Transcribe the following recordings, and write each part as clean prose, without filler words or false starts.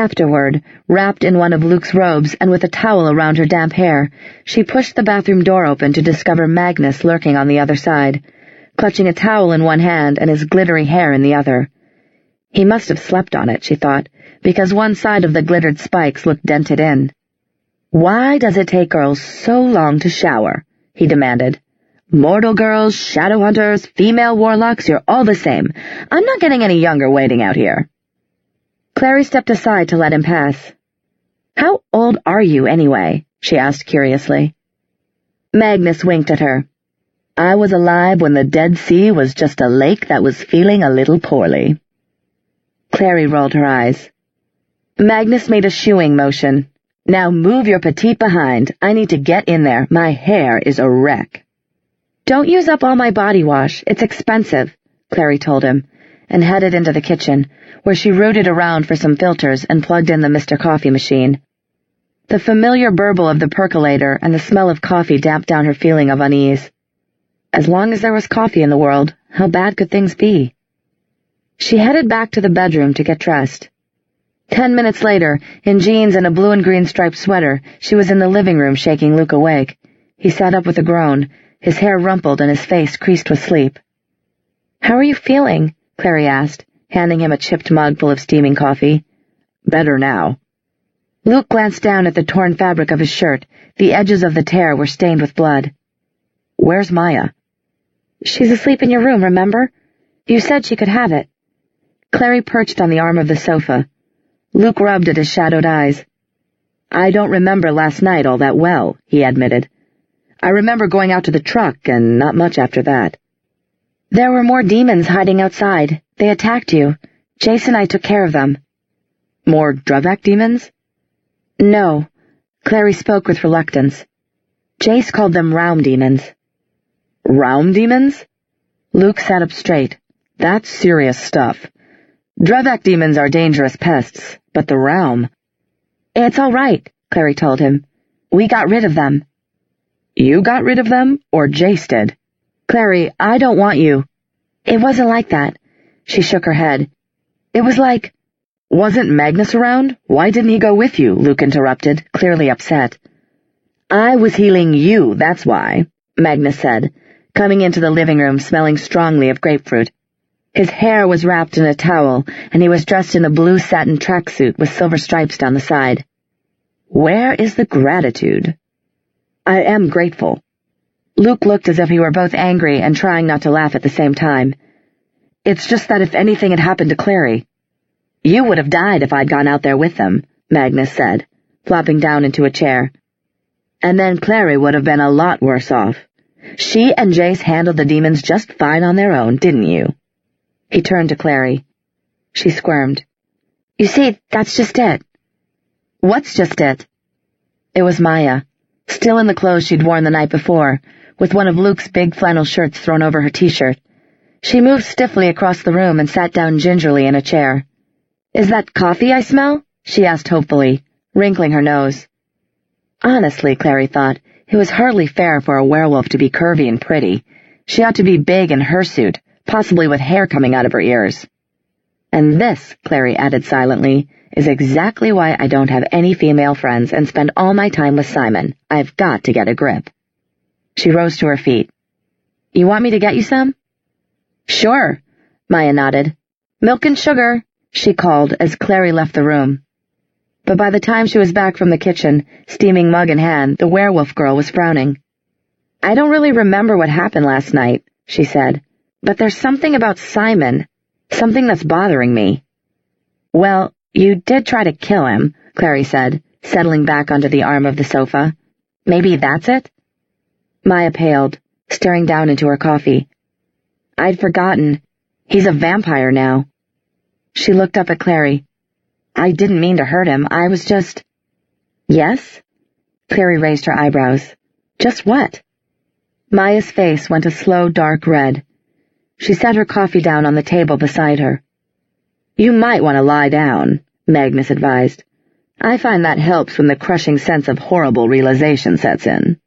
Afterward, wrapped in one of Luke's robes and with a towel around her damp hair, she pushed the bathroom door open to discover Magnus lurking on the other side, clutching a towel in one hand and his glittery hair in the other. He must have slept on it, she thought, because one side of the glittered spikes looked dented in. "Why does it take girls so long to shower?" he demanded. "Mortal girls, shadow hunters, female warlocks, you're all the same. I'm not getting any younger waiting out here." Clary stepped aside to let him pass. "How old are you, anyway?" she asked curiously. Magnus winked at her. "I was alive when the Dead Sea was just a lake that was feeling a little poorly." Clary rolled her eyes. Magnus made a shooing motion. "Now move your petite behind. I need to get in there. My hair is a wreck." "Don't use up all my body wash. It's expensive," Clary told him, and headed into the kitchen, where she rooted around for some filters and plugged in the Mr. Coffee machine. The familiar burble of the percolator and the smell of coffee damped down her feeling of unease. As long as there was coffee in the world, how bad could things be? She headed back to the bedroom to get dressed. 10 minutes later, in jeans and a blue and green striped sweater, she was in the living room shaking Luke awake. He sat up with a groan, his hair rumpled and his face creased with sleep. "How are you feeling?" Clary asked, handing him a chipped mug full of steaming coffee. "Better now." Luke glanced down at the torn fabric of his shirt. The edges of the tear were stained with blood. "Where's Maya?" "She's asleep in your room, remember? You said she could have it." Clary perched on the arm of the sofa. Luke rubbed at his shadowed eyes. "I don't remember last night all that well," he admitted. "I remember going out to the truck and not much after that." "There were more demons hiding outside. They attacked you. Jace and I took care of them." "More Dravak demons?" "No." Clary spoke with reluctance. Jace called them Raum demons. "Raum demons?" Luke sat up straight. "That's serious stuff. Dravak demons are dangerous pests, but the Raum—" "It's all right," Clary told him. "We got rid of them." "You got rid of them, or Jace did?" "Clary, I don't want you." "It wasn't like that." She shook her head. "It was like—" "Wasn't Magnus around? Why didn't he go with you?" Luke interrupted, clearly upset. "I was healing you, that's why," Magnus said, coming into the living room smelling strongly of grapefruit. His hair was wrapped in a towel, and he was dressed in a blue satin tracksuit with silver stripes down the side. "Where is the gratitude?" "I am grateful." Luke looked as if he were both angry and trying not to laugh at the same time. "It's just that if anything had happened to Clary—" "You would have died if I'd gone out there with them," Magnus said, flopping down into a chair. "And then Clary would have been a lot worse off. She and Jace handled the demons just fine on their own, didn't you?" He turned to Clary. She squirmed. "You see, that's just it." "What's just it?" It was Maya, still in the clothes she'd worn the night before, with one of Luke's big flannel shirts thrown over her t-shirt. She moved stiffly across the room and sat down gingerly in a chair. "Is that coffee I smell?" she asked hopefully, wrinkling her nose. Honestly, Clary thought, it was hardly fair for a werewolf to be curvy and pretty. She ought to be big in hirsute, possibly with hair coming out of her ears. "And this," Clary added silently, "is exactly why I don't have any female friends and spend all my time with Simon. I've got to get a grip." She rose to her feet. "You want me to get you some?" "Sure," Maya nodded. "Milk and sugar," she called as Clary left the room. But by the time she was back from the kitchen, steaming mug in hand, the werewolf girl was frowning. "I don't really remember what happened last night," she said. "But there's something about Simon, something that's bothering me." "Well, you did try to kill him," Clary said, settling back onto the arm of the sofa. "Maybe that's it?" Maya paled, staring down into her coffee. "I'd forgotten. He's a vampire now." She looked up at Clary. "I didn't mean to hurt him. I was just—" "Yes?" Clary raised her eyebrows. "Just what?" Maya's face went a slow, dark red. She set her coffee down on the table beside her. "You might want to lie down," Magnus advised. "I find that helps when the crushing sense of horrible realization sets in."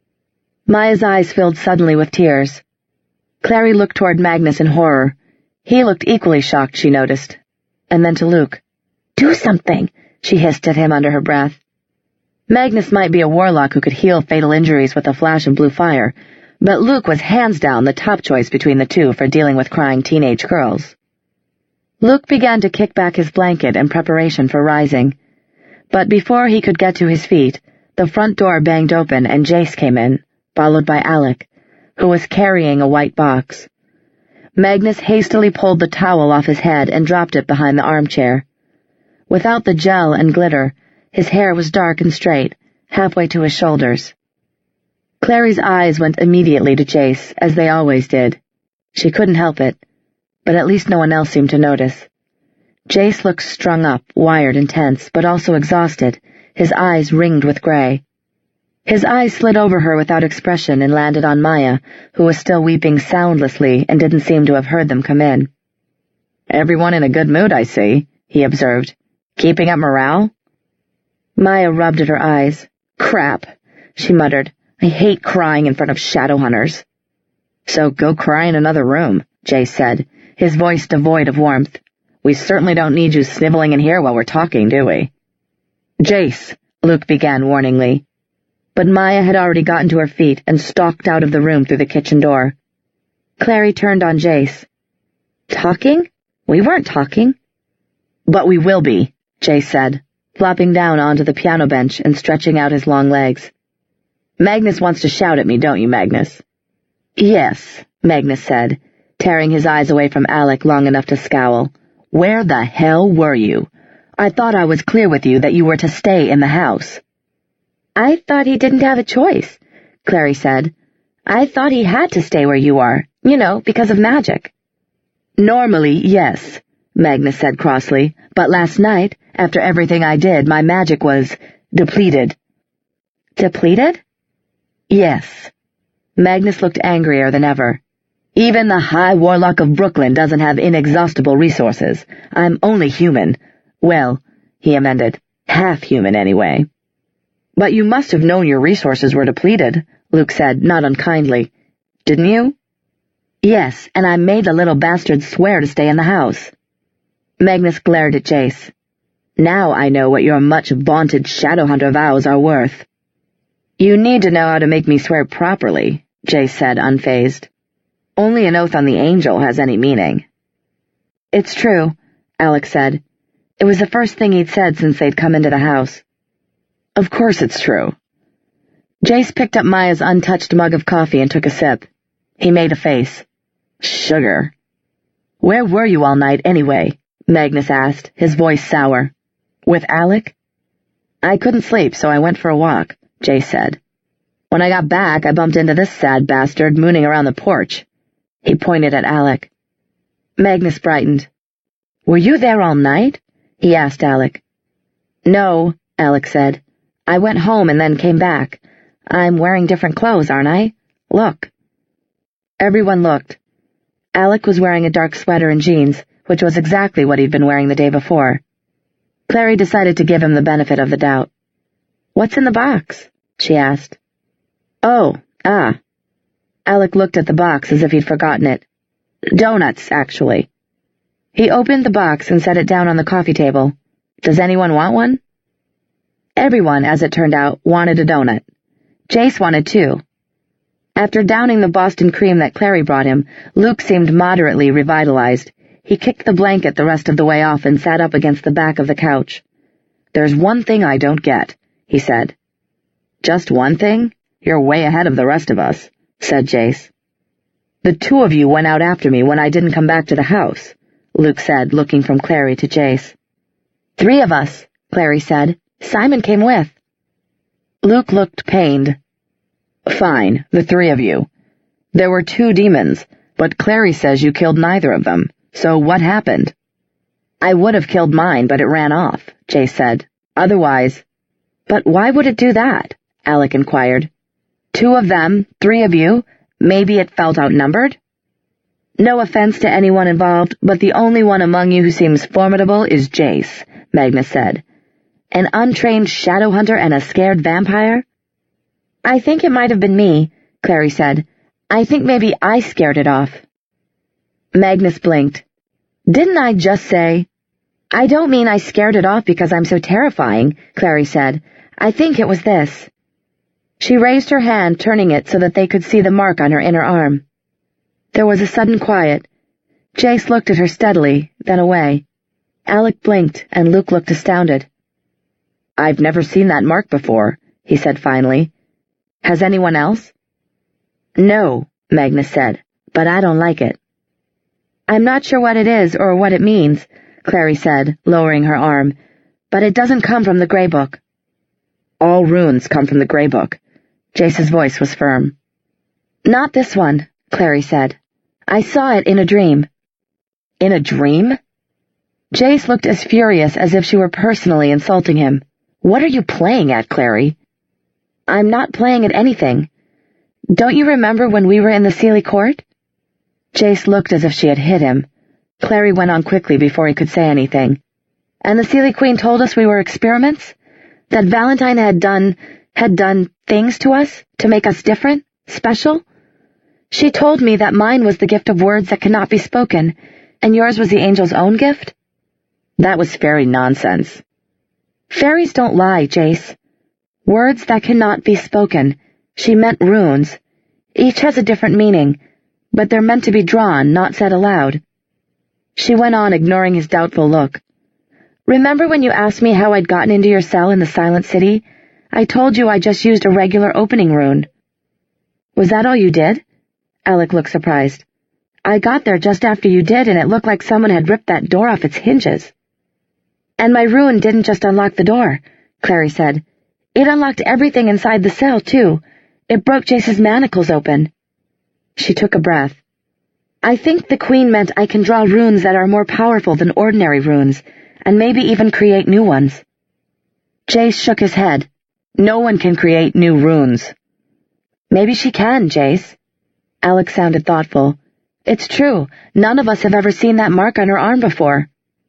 Maya's eyes filled suddenly with tears. Clary looked toward Magnus in horror. He looked equally shocked, she noticed. And then to Luke. "Do something," she hissed at him under her breath. Magnus might be a warlock who could heal fatal injuries with a flash of blue fire, but Luke was hands down the top choice between the two for dealing with crying teenage girls. Luke began to kick back his blanket in preparation for rising, but before he could get to his feet, the front door banged open and Jace came in, followed by Alec, who was carrying a white box. Magnus hastily pulled the towel off his head and dropped it behind the armchair. Without the gel and glitter, his hair was dark and straight, halfway to his shoulders. Clary's eyes went immediately to Jace, as they always did. She couldn't help it, but at least no one else seemed to notice. Jace looked strung up, wired and tense, but also exhausted, his eyes ringed with gray. His eyes slid over her without expression and landed on Maya, who was still weeping soundlessly and didn't seem to have heard them come in. "Everyone in a good mood, I see," he observed. "Keeping up morale?" Maya rubbed at her eyes. "Crap," she muttered. "I hate crying in front of Shadowhunters." "So go cry in another room," Jace said, his voice devoid of warmth. "We certainly don't need you sniveling in here while we're talking, do we?" "Jace," Luke began warningly. But Maya had already gotten to her feet and stalked out of the room through the kitchen door. Clary turned on Jace. "Talking? We weren't talking." "But we will be," Jace said, flopping down onto the piano bench and stretching out his long legs. "Magnus wants to shout at me, don't you, Magnus?" "Yes," Magnus said, tearing his eyes away from Alec long enough to scowl. "Where the hell were you? I thought I was clear with you that you were to stay in the house." "I thought he didn't have a choice," Clary said. "I thought he had to stay where you are, because of magic." "Normally, yes," Magnus said crossly, "but last night, after everything I did, my magic was depleted." "Depleted?" "Yes." Magnus looked angrier than ever. "Even the High Warlock of Brooklyn doesn't have inexhaustible resources. I'm only human. Well," he amended, "half human anyway." "But you must have known your resources were depleted," Luke said, not unkindly. "Didn't you?" "Yes, and I made the little bastard swear to stay in the house." Magnus glared at Jace. "Now I know what your much-vaunted Shadowhunter vows are worth." "You need to know how to make me swear properly," Jace said, unfazed. "Only an oath on the angel has any meaning." "It's true," Alex said. It was the first thing he'd said since they'd come into the house. "Of course it's true." Jace picked up Maya's untouched mug of coffee and took a sip. He made a face. "Sugar." "Where were you all night, anyway?" Magnus asked, his voice sour. "With Alec?" "I couldn't sleep, so I went for a walk," Jace said. "When I got back, I bumped into this sad bastard mooning around the porch." He pointed at Alec. Magnus brightened. "Were you there all night?" he asked Alec. "No," Alec said. "I went home and then came back. I'm wearing different clothes, aren't I? Look." Everyone looked. Alec was wearing a dark sweater and jeans, which was exactly what he'd been wearing the day before. Clary decided to give him the benefit of the doubt. "What's in the box?" she asked. "Oh, Alec looked at the box as if he'd forgotten it. "Donuts, actually." He opened the box and set it down on the coffee table. "Does anyone want one?" Everyone, as it turned out, wanted a donut. Jace wanted two. After downing the Boston cream that Clary brought him, Luke seemed moderately revitalized. He kicked the blanket the rest of the way off and sat up against the back of the couch. "There's one thing I don't get," he said. "Just one thing? You're way ahead of the rest of us," said Jace. "The two of you went out after me when I didn't come back to the house," Luke said, looking from Clary to Jace. "3 of us," Clary said. "Simon came with." Luke looked pained. "Fine, the 3 of you. There were 2 demons, but Clary says you killed neither of them, so what happened?" "I would have killed mine, but it ran off," Jace said. "Otherwise—" "But why would it do that?" Alec inquired. 2 of them, 3 of you, maybe it felt outnumbered?" "No offense to anyone involved, but the only one among you who seems formidable is Jace," Magnus said. "An untrained Shadowhunter and a scared vampire?" "I think it might have been me," Clary said. "I think maybe I scared it off." Magnus blinked. "Didn't I just say—" I don't mean I scared it off because I'm so terrifying, Clary said. I think it was this. She raised her hand, turning it so that they could see the mark on her inner arm. There was a sudden quiet. Jace looked at her steadily, then away. Alec blinked, and Luke looked astounded. I've never seen that mark before, he said finally. Has anyone else? No, Magnus said, but I don't like it. I'm not sure what it is or what it means, Clary said, lowering her arm, but it doesn't come from the Grey Book. All runes come from the Grey Book. Jace's voice was firm. Not this one, Clary said. I saw it in a dream. In a dream? Jace looked as furious as if she were personally insulting him. What are you playing at, Clary? I'm not playing at anything. Don't you remember when we were in the Seelie Court? Jace looked as if she had hit him. Clary went on quickly before he could say anything. And the Seelie Queen told us we were experiments? That Valentine had done things to us to make us different, special? She told me that mine was the gift of words that cannot be spoken, and yours was the angel's own gift? That was fairy nonsense. Fairies don't lie, Jace. Words that cannot be spoken. She meant runes. Each has a different meaning, but they're meant to be drawn, not said aloud. She went on, ignoring his doubtful look. Remember when you asked me how I'd gotten into your cell in the Silent City? I told you I just used a regular opening rune. Was that all you did? Alec looked surprised. I got there just after you did, and it looked like someone had ripped that door off its hinges. And my rune didn't just unlock the door, Clary said. It unlocked everything inside the cell, too. It broke Jace's manacles open. She took a breath. I think the Queen meant I can draw runes that are more powerful than ordinary runes, and maybe even create new ones. Jace shook his head. No one can create new runes. Maybe she can, Jace. Alec sounded thoughtful. It's true. None of us have ever seen that mark on her arm before.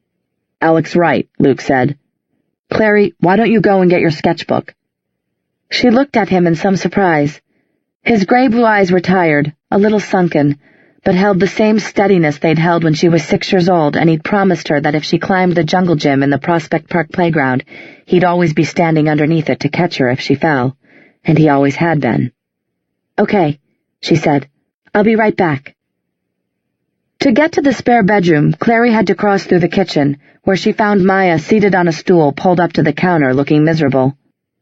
Alec's right, Luke said. Clary, why don't you go and get your sketchbook? She looked at him in some surprise. His gray-blue eyes were tired, a little sunken, but held the same steadiness they'd held when she was 6 years old, and he'd promised her that if she climbed the jungle gym in the Prospect Park playground, he'd always be standing underneath it to catch her if she fell, and he always had been. Okay, she said. I'll be right back. To get to the spare bedroom, Clary had to cross through the kitchen, where she found Maya seated on a stool pulled up to the counter looking miserable.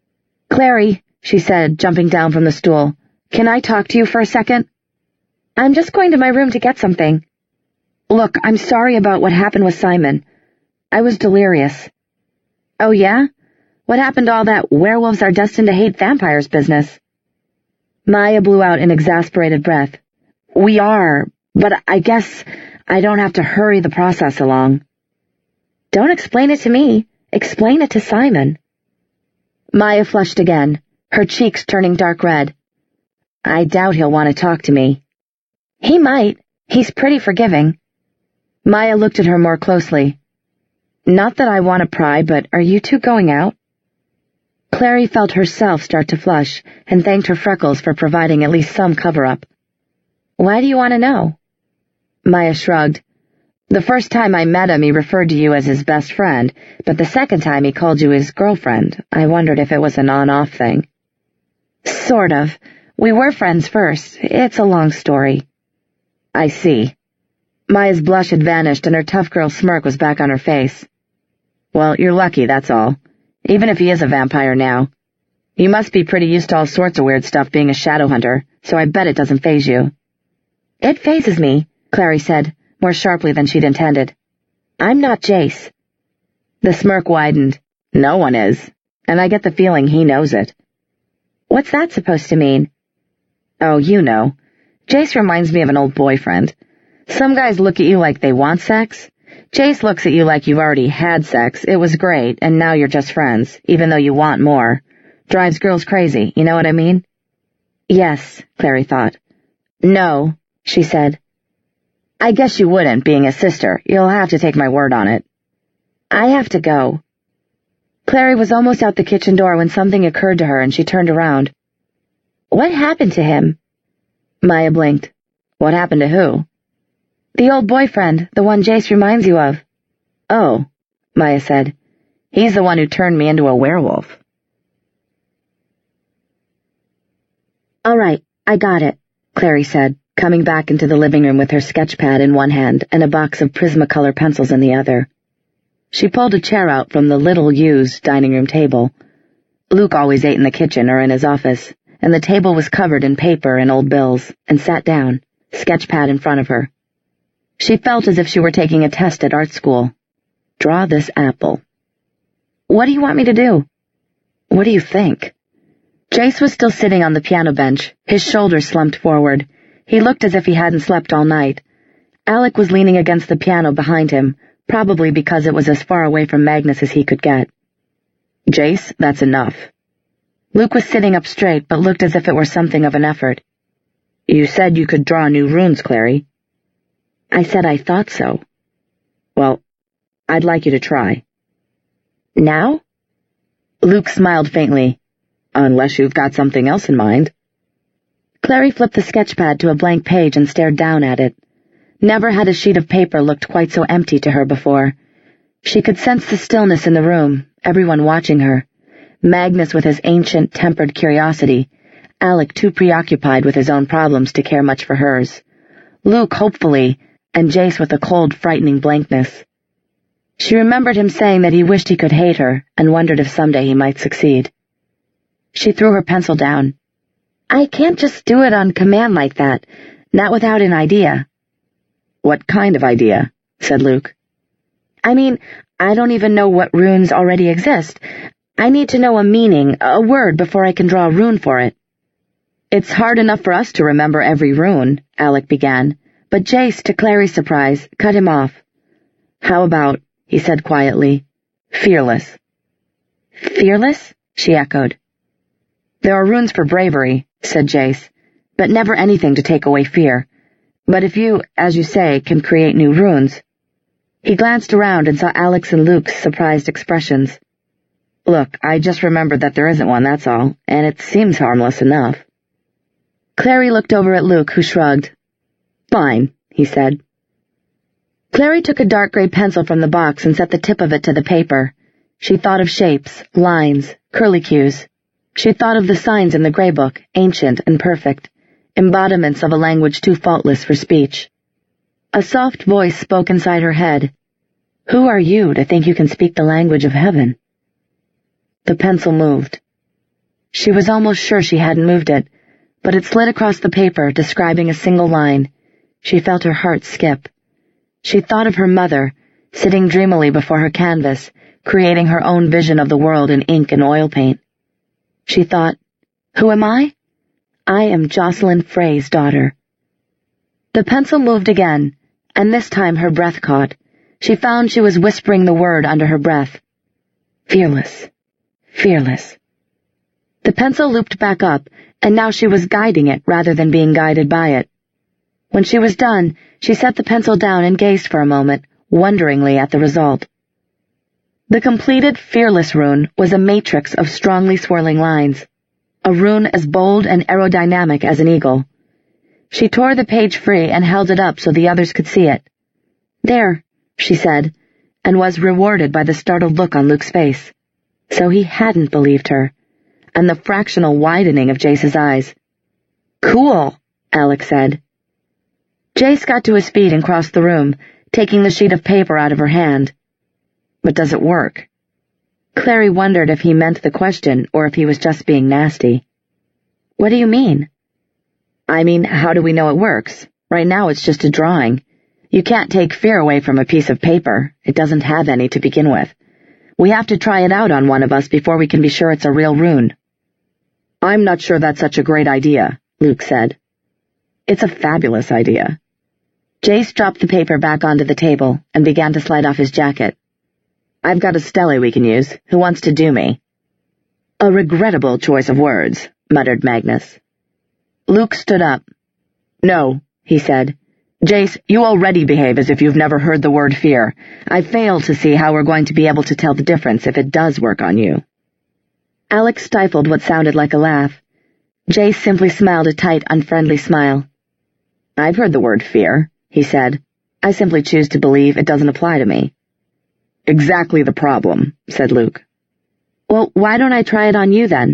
Clary, she said, jumping down from the stool, can I talk to you for a second? I'm just going to my room to get something. Look, I'm sorry about what happened with Simon. I was delirious. Oh, yeah? What happened to all that werewolves are destined to hate vampires business? Maya blew out an exasperated breath. We are, but I guess I don't have to hurry the process along. Don't explain it to me. Explain it to Simon. Maya flushed again, her cheeks turning dark red. I doubt he'll want to talk to me. He might. He's pretty forgiving. Maya looked at her more closely. Not that I want to pry, but are you two going out? Clary felt herself start to flush, and thanked her freckles for providing at least some cover-up. Why do you want to know? Maya shrugged. The first time I met him, he referred to you as his best friend, but the second time he called you his girlfriend. I wondered if it was an on-off thing. Sort of. We were friends first. It's a long story. I see. Maya's blush had vanished, and her tough girl smirk was back on her face. Well, you're lucky, that's all. Even if he is a vampire now. You must be pretty used to all sorts of weird stuff being a shadow hunter, so I bet it doesn't faze you. It fazes me, Clary said, more sharply than she'd intended. I'm not Jace. The smirk widened. No one is, and I get the feeling he knows it. What's that supposed to mean? Oh, you know. Jace reminds me of an old boyfriend. Some guys look at you like they want sex. Jace looks at you like you've already had sex. It was great, and now you're just friends, even though you want more. Drives girls crazy, you know what I mean? Yes, Clary thought. No, she said. I guess you wouldn't, being a sister. You'll have to take my word on it. I have to go. Clary was almost out the kitchen door when something occurred to her and she turned around. What happened to him? Maya blinked. What happened to who? The old boyfriend, the one Jace reminds you of. Oh, Maya said. He's the one who turned me into a werewolf. All right, I got it, Clary said, coming back into the living room with her sketch pad in one hand and a box of Prismacolor pencils in the other. She pulled a chair out from the little-used dining room table. Luke always ate in the kitchen or in his office, and the table was covered in paper and old bills, and sat down, sketch pad in front of her. She felt as if she were taking a test at art school. Draw this apple. What do you want me to do? What do you think? Jace was still sitting on the piano bench, his shoulders slumped forward. He looked as if he hadn't slept all night. Alec was leaning against the piano behind him, probably because it was as far away from Magnus as he could get. Jace, that's enough. Luke was sitting up straight, but looked as if it were something of an effort. You said you could draw new runes, Clary. I said I thought so. Well, I'd like you to try. Now? Luke smiled faintly. Unless you've got something else in mind. Clary flipped the sketch pad to a blank page and stared down at it. Never had a sheet of paper looked quite so empty to her before. She could sense the stillness in the room, everyone watching her. Magnus with his ancient, tempered curiosity, Alec too preoccupied with his own problems to care much for hers, Luke hopefully, and Jace with a cold, frightening blankness. She remembered him saying that he wished he could hate her, and wondered if someday he might succeed. She threw her pencil down. I can't just do it on command like that, not without an idea. What kind of idea? Said Luke. I mean, I don't even know what runes already exist. I need to know a meaning, a word, before I can draw a rune for it. It's hard enough for us to remember every rune, Alec began, but Jace, to Clary's surprise, cut him off. How about, he said quietly, fearless. Fearless? She echoed. There are runes for bravery, said Jace, but never anything to take away fear. But if you, as you say, can create new runes... He glanced around and saw Alex and Luke's surprised expressions. Look, I just remembered that there isn't one, that's all, and it seems harmless enough. Clary looked over at Luke, who shrugged. Fine, he said. Clary took a dark gray pencil from the box and set the tip of it to the paper. She thought of shapes, lines, curlicues. She thought of the signs in the gray book, ancient and perfect, embodiments of a language too faultless for speech. A soft voice spoke inside her head. Who are you to think you can speak the language of heaven? The pencil moved. She was almost sure she hadn't moved it, but it slid across the paper, describing a single line. She felt her heart skip. She thought of her mother, sitting dreamily before her canvas, creating her own vision of the world in ink and oil paint. She thought, who am I? I am Jocelyn Frey's daughter. The pencil moved again, and this time her breath caught. She found she was whispering the word under her breath. Fearless. Fearless. The pencil looped back up, and now she was guiding it rather than being guided by it. When she was done, she set the pencil down and gazed for a moment, wonderingly at the result. The completed Fearless rune was a matrix of strongly swirling lines, a rune as bold and aerodynamic as an eagle. She tore the page free and held it up so the others could see it. There, she said, and was rewarded by the startled look on Luke's face. So he hadn't believed her, and the fractional widening of Jace's eyes. Cool, Alec said. Jace got to his feet and crossed the room, taking the sheet of paper out of her hand. But does it work? Clary wondered if he meant the question or if he was just being nasty. What do you mean? I mean, how do we know it works? Right now it's just a drawing. You can't take fear away from a piece of paper. It doesn't have any to begin with. We have to try it out on one of us before we can be sure it's a real rune. I'm not sure that's such a great idea, Luke said. It's a fabulous idea. Jace dropped the paper back onto the table and began to slide off his jacket. I've got a stele we can use. Who wants to do me? A regrettable choice of words, muttered Magnus. Luke stood up. No, he said. Jace, you already behave as if you've never heard the word fear. I fail to see how we're going to be able to tell the difference if it does work on you. Alex stifled what sounded like a laugh. Jace simply smiled a tight, unfriendly smile. I've heard the word fear, he said. I simply choose to believe it doesn't apply to me. Exactly the problem, said Luke. Well, why don't I try it on you then?